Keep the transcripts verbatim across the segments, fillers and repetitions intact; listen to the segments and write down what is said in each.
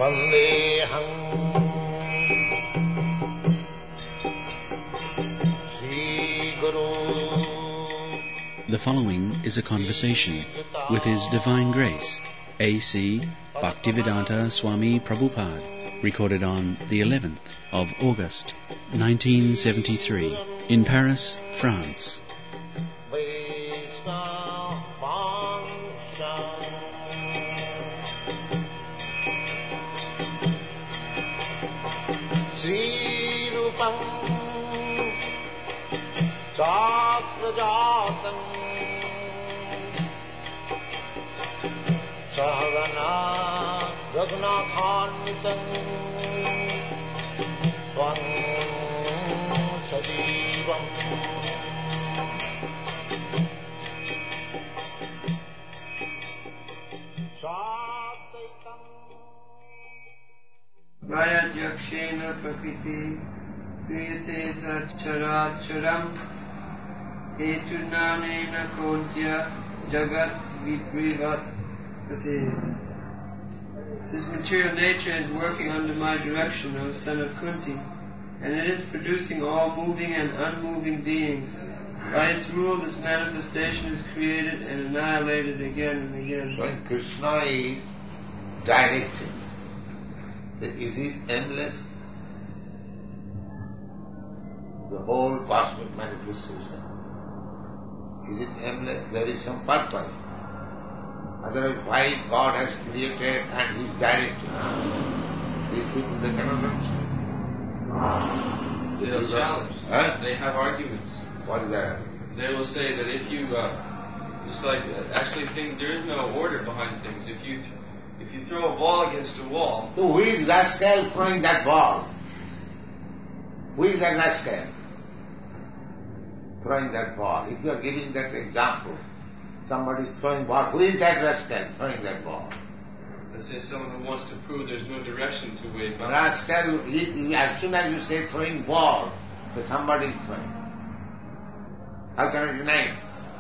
Vandeham Sri Guru. The following is a conversation with His Divine Grace, A C Bhaktivedanta Swami Prabhupada, recorded on the eleventh of August, nineteen seventy-three, in Paris, France. Sri Rupam Sakrajatam Sahagana Raghunathanvitam Tvam Sajivam Sataitam Maya Jakshena Prakriti Sriyate Satcharacharam Etunanena Kontya Jagat Viprivatate. This material nature is working under my direction, O son of Kunti, and it is producing all moving and unmoving beings. By its rule, this manifestation is created and annihilated again and again. When Krishna is directing, is it endless? The whole cosmic manifestation. Is it endless? There is some purpose. Otherwise, why God has created and He is directing? These people, they cannot understand. They have challenge. Huh? They have arguments. What is that? They will say that if you, uh, it's like, uh, actually think there is no order behind things. If you if you throw a ball against a wall... So who is rascal throwing that ball? Who is that rascal throwing that ball? If you are giving that example, somebody is throwing ball, who is that rascal throwing that ball? Let's say someone who wants to prove there's no direction to wave. Rascal, he, as soon as you say throwing ball, that somebody is throwing. How can I deny it?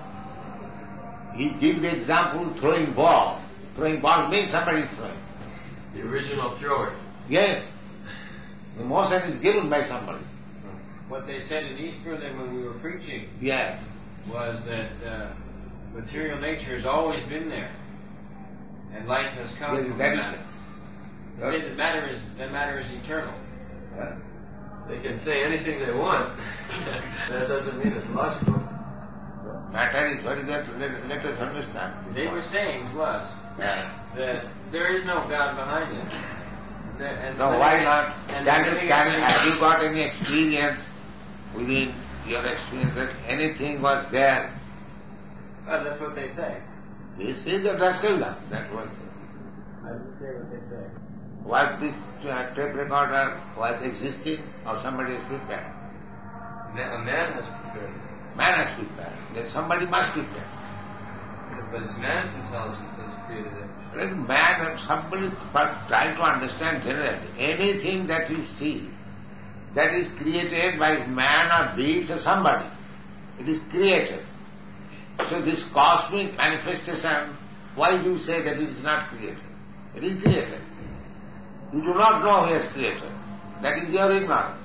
He gives the example throwing ball. Throwing ball means somebody is throwing. The original thrower. Yes. The motion is given by somebody. What they said in East Berlin when we were preaching Yeah. was that uh, material nature has always been there, and life has come Yes, from that that. is- They say that matter is that matter is eternal. Yeah. They can say anything they want. That doesn't mean it's logical. Matter is, what is that? Let, let us understand. They were saying was Yeah. that there is no God behind it. That- and No, the why living- not? and Can the you, living can, thing- have you got any experience within your experience that anything was there? Oh, that's what they say. You see the rascal, that was it. I just say what they say. Was this uh, tape recorder was existing or somebody has prepared? A man has prepared it. Man has prepared. Then somebody must prepare. But it's man's intelligence that's created it. Let man and somebody try to understand generally. Anything that you see that is created by man or beast or somebody, it is created. So this cosmic manifestation, why do you say that it is not created? It is created. You do not know who has created. That is your ignorance.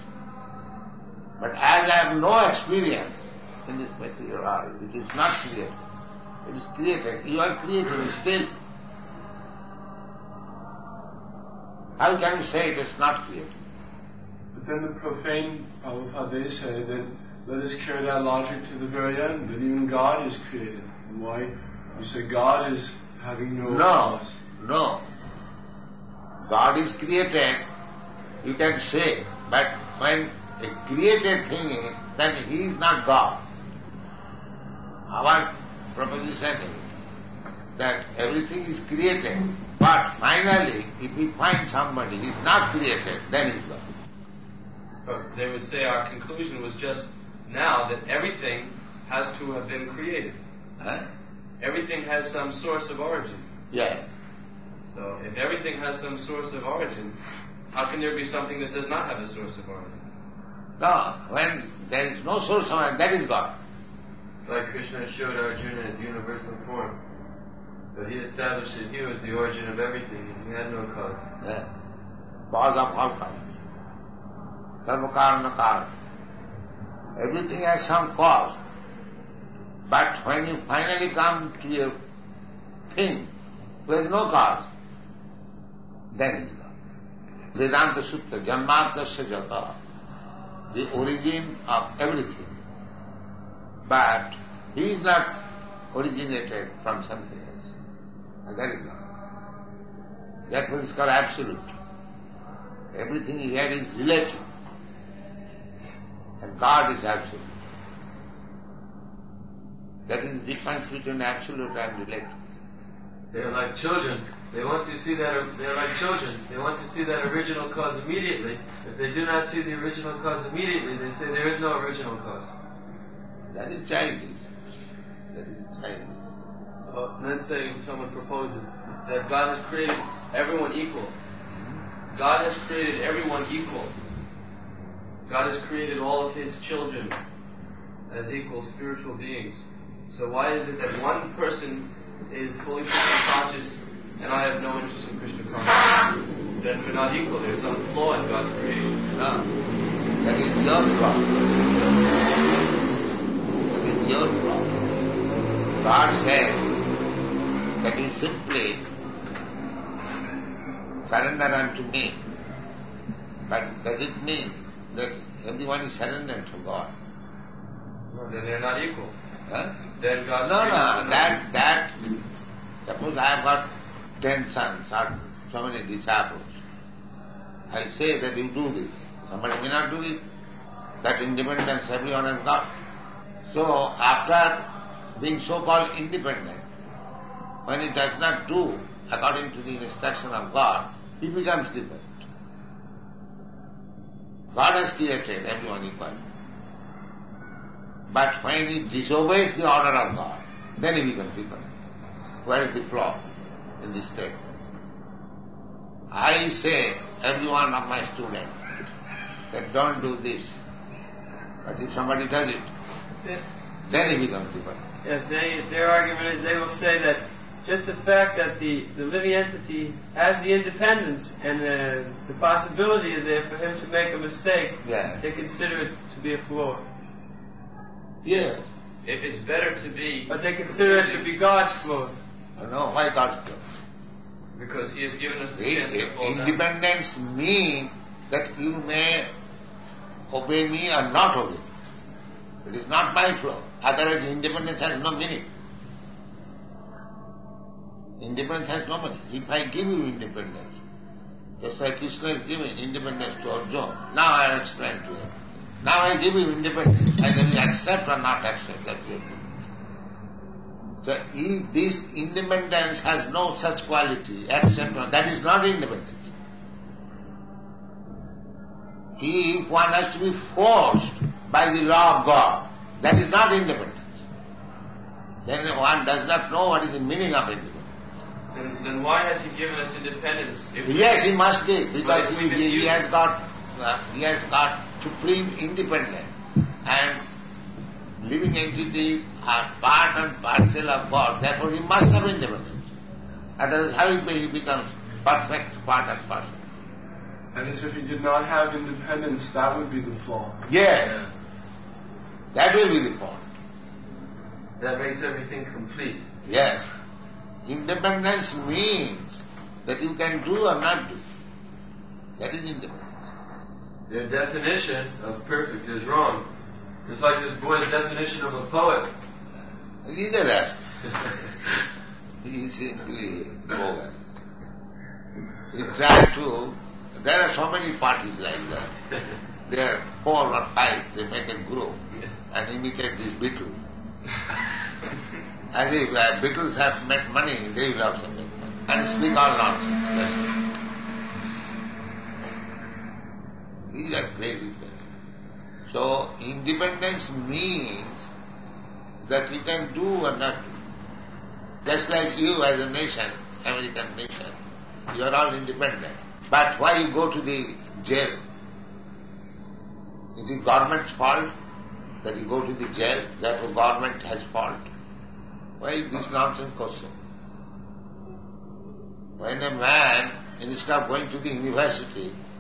But as I have no experience in this material world, it is not created. It is created. You are created still. How can you say it is not created? But then the profane Prabhupada, they say that let us carry that logic to the very end, that even God is created. And why? You say God is having no No, cause. no. God is created, you can say, but when a created thing is, then he is not God. Our proposition is that everything is created, but finally, if we find somebody who is not created, then he is God. But they would say our conclusion was just now that everything has to have been created. Huh? Everything has some source of origin. Yeah. So if everything has some source of origin, how can there be something that does not have a source of origin? No, when there is no source of origin, that is God. It's like Krishna showed Arjuna his universal form. So he established that he was the origin of everything and he had no cause. Yeah. cause of all karma. Sarva karana karana. Everything has some cause. But when you finally come to a thing who has no cause, then it is God. Vedanta Sutra, Janmadasya Jata, the origin of everything. But he is not originated from something else. And that is God. Therefore it is called absolute. Everything here is relative. And God is absolute. That is the difference between absolute and relative. They are like children. They want to see that. They are like children. They want to see that original cause immediately. If they do not see the original cause immediately, they say there is no original cause. That is childish. That is childish. So let's say someone proposes that God has created everyone equal. God has created everyone equal. God has created all of His children as equal spiritual beings. So why is it that one person is fully Krishna conscious and I have no interest in Krishna consciousness? Then we're not equal. There's some flaw in God's creation. No. That is your problem. That is your problem. God says that you simply surrender unto me. But does it mean that everyone is surrendered to God? No, then they're not equal. Huh? Then God's No, creation no, is that, that, suppose I have got ten sons or so many disciples. I say that you do this. Somebody may not do it. That independence everyone has got. So, after being so-called independent, when he does not do according to the instruction of God, he becomes different. God has created everyone equal. But when he disobeys the order of God, then he becomes different. Where is the flaw in this statement? I say, every one of my students, that don't do this. But if somebody does it, Yeah. then he becomes different. Yeah, they, their argument is they will say that just the fact that the, the living entity has the independence and the, the possibility is there for him to make a mistake, Yeah. they consider it to be a flaw. Yes. If it's better to be... But they consider it to be God's flaw. I know why God's flaw. Because He has given us the chance to fall down. Independence means that you may obey me or not obey. It is not my flaw. Otherwise independence has no meaning. Independence has no meaning. If I give you independence, just like Krishna is giving independence to Arjuna, now I explain to you. Now I give you independence. Either you accept or not accept, that's it. So if this independence has no such quality, accept or that is not independence. If one has to be forced by the law of God, that is not independence. Then one does not know what is the meaning of independence. Then, then why has He given us independence? If Yes, he must give, because if he, we he, misuse he it. has got uh, he has got supreme independence, and living entities are part and parcel of God. Therefore, he must have independence. Otherwise, how he becomes perfect part and parcel? And as if he did not have independence, that would be the flaw. Yes, that will be the point. that makes everything complete. Yes. Independence means that you can do or not do. That is independence. Their definition of perfect is wrong. It's like this boy's definition of a poet. He is a rascal. He is simply bogus. He tried to, there are so many parties like that. There are four or five, they make a group and imitate this Beatles. As if uh, Beatles have made money, they will also make money. And speak all nonsense. That's it. These are crazy fellows. So, independence means that you can do or not do. Just like you as a nation, American nation, you are all independent. But why you go to the jail? Is it government's fault that you go to the jail? Therefore government has fault. Why this nonsense question? When a man, instead of going to the university,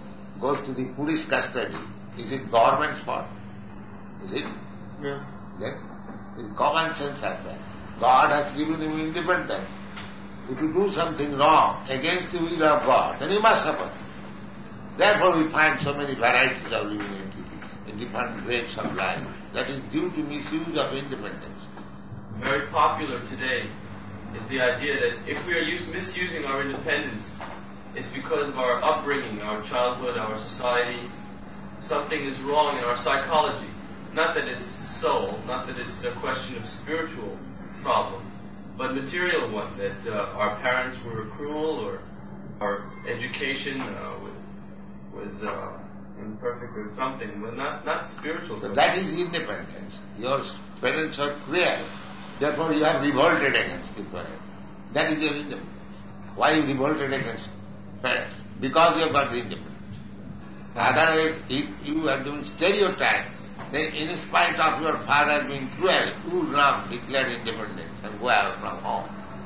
goes to the police custody, is it government's fault? Is it? Yeah. Then it's common sense has that. God has given him independence. If you do something wrong against the will of God, then you must suffer. Therefore we find so many varieties of living entities in different grades of life. That is due to misuse of independence. Very popular today is the idea that if we are use, misusing our independence, it's because of our upbringing, our childhood, our society. Something is wrong in our psychology. Not that it's soul, not that it's a question of spiritual problem, but material one, that uh, our parents were cruel or our education uh, was uh, imperfect or something, but not, not spiritual. So that is independence. Your parents are cruel, therefore you have revolted against the parents. That is your independence. Why you revolted against parents? Because you have got the independence. Otherwise, if you have been stereotyped, then in spite of your father being cruel, you would not declare independence and go out from home.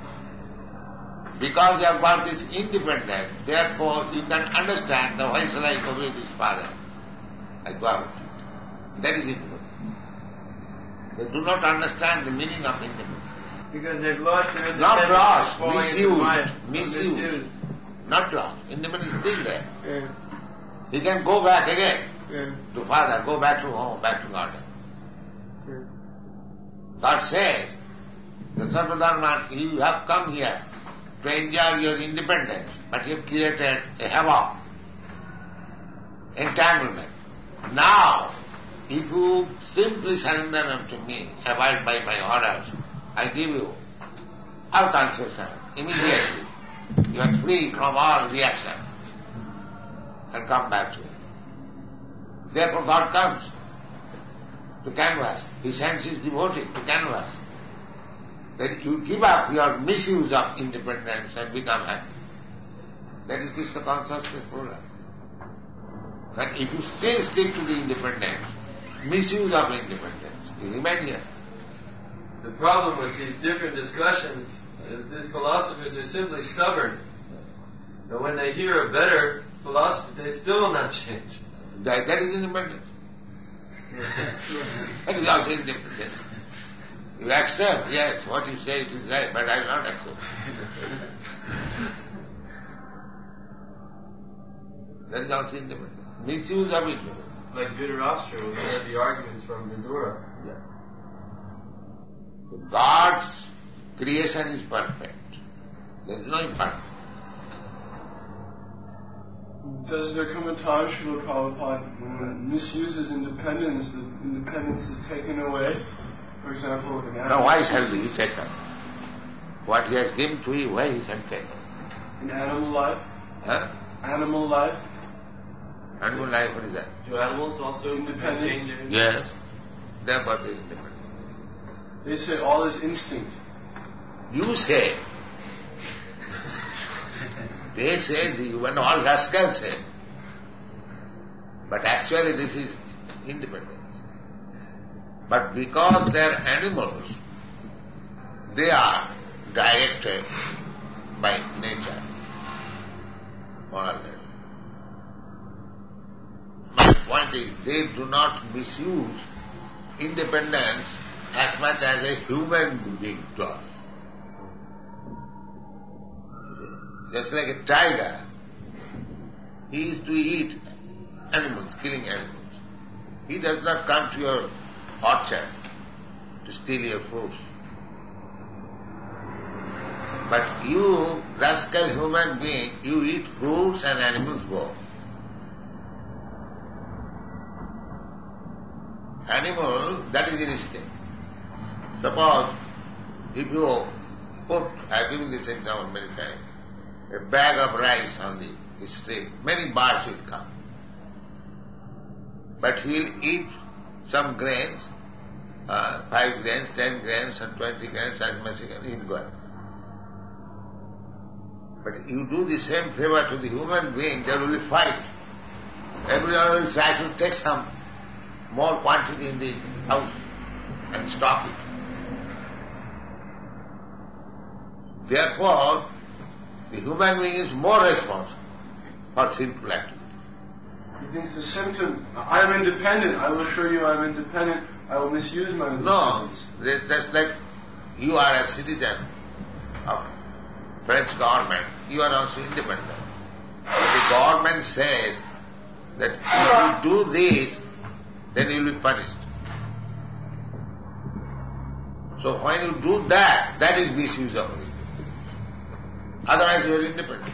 Because you have got this independence, therefore you can understand that why shall I obey this father? I go out. That is independence. They do not understand the meaning of independence. Because they've lost their independence. Not lost, falling into misused. mind. Misused. Misused. Not lost. Independence is still there. Yeah. He can go back again Yeah. to father, go back to home, back to garden. Yeah. God says, the Sarvadharma, you have come here to enjoy your independence, but you have created a havoc, entanglement. Now, if you simply surrender unto me, abide by my orders, I give you all concession immediately. You are free from all reaction and come back to it. Therefore God comes to canvas. He sends his devotee to canvas. Then you give up your misuse of independence and become happy. That is Krishna consciousness program. But if you still stick to the independence, misuse of independence, you remain here. The problem with these different discussions is these philosophers are simply stubborn. And when they hear a better philosophy, they still will not change. That, that is independence. That is also independence. You accept, yes, what you say it is right, but I will not accept. That is also independence. Misuse of it. Like Dhritarashtra, we had the arguments from Vidura. Yeah. God's creation is perfect. There is no imperfect. Does there come a time, Srila Prabhupada, when one misuses independence, the independence is taken away? For example, in Now why shall he taken? What he has given to you, why he shall taken? In animal life? Huh? Animal life? Animal life, what is that? Do animals also Independence? maintain their Yes. Therefore they are independent. They say all is instinct. You say. They say, the, when all rascals say. But actually this is independence. But because they are animals, they are directed by nature, more or less. My point is, they do not misuse independence as much as a human being does. Just like a tiger, he is to eat animals, killing animals. He does not come to your orchard to steal your fruits. But you, rascal human being, you eat fruits and animals go. Animal, that is instinct. Suppose, if you put, I have given this example many times, a bag of rice on the street, many birds will come. But he will eat some grains, uh, five grains, ten grains, and twenty grains, as much as he can, he will go out. But you do the same favor to the human being, there will be fight. Everyone will try to take some more quantity in the house and stock it. Therefore, the human being is more responsible for sinful activity. He thinks the symptom, I am independent, I will assure you I am independent, I will misuse my independence. No, that's just like you are a citizen of French government, you are also independent. But the government says that if you do this, then you will be punished. So when you do that, that is misuse of it. Otherwise you are independent.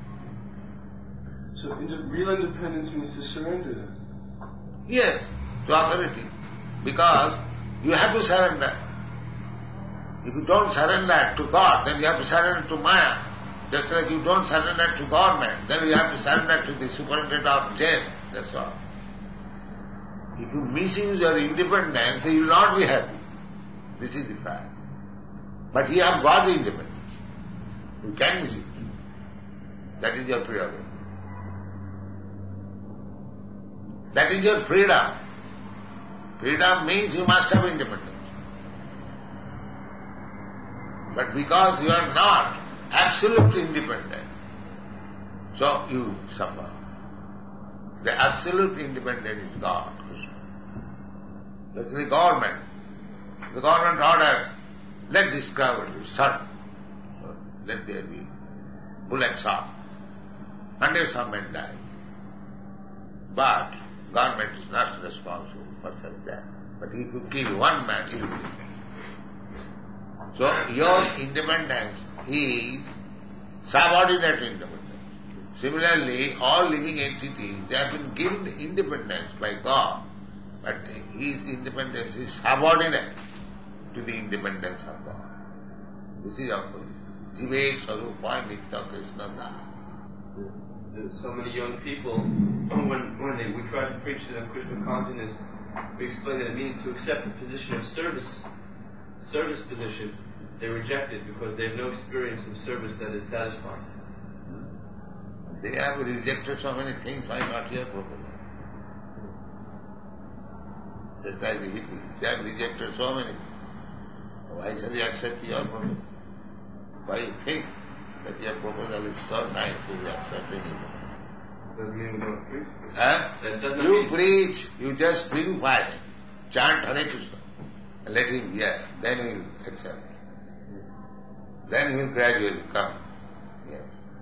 So ind- real independence means to surrender then? Yes, to authority. Because you have to surrender. If you don't surrender to God, then you have to surrender to Maya. Just like you don't surrender to government, then you have to surrender to the superintendent of jail. That's all. If you misuse your independence, you will not be happy. This is the fact. But you have got the independence. You can misuse it. That is your prerogative. That is your freedom. Freedom means you must have independence. But because you are not absolutely independent, so you suffer. The absolute independent is God, Krishna. That's the government. The government orders, let this crowd be shut. So let there be bullets off. Hundreds of men die. But government is not responsible for such death. But if you kill one man, he will be saved. So your independence is subordinate independence. Similarly, all living entities, they have been given independence by God, but his independence is subordinate to the independence of God. This is our position. Jive Sarupa Nitya Krishna Da. There's so many young people, when, when they, we try to preach to them Krishna consciousness, we explain that it means to accept the position of service, service position. They reject it because they have no experience of service that is satisfying. They have rejected so many things, why not your proposal? Just like the hippies, they have rejected so many things. Why shall we accept your proposal? Why you think that your proposal is so nice, you will accept it? Doesn't mean we don't preach. Huh? That does not You mean preach, you just purify him. Chant Hare Krishna and let him hear, then he will accept. Then he will gradually come. Yes.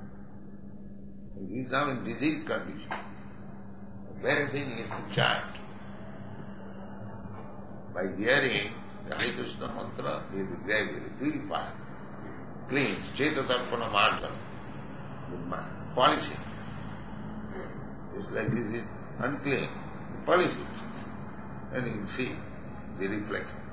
He is now in diseased condition. The very thing is to chant. By hearing the Hare Krishna mantra, he will be gradually purified, cleansed, Chetatarpana Margana, the mind, polishing. It's like this is unclean, polish it, and you will see the reflection.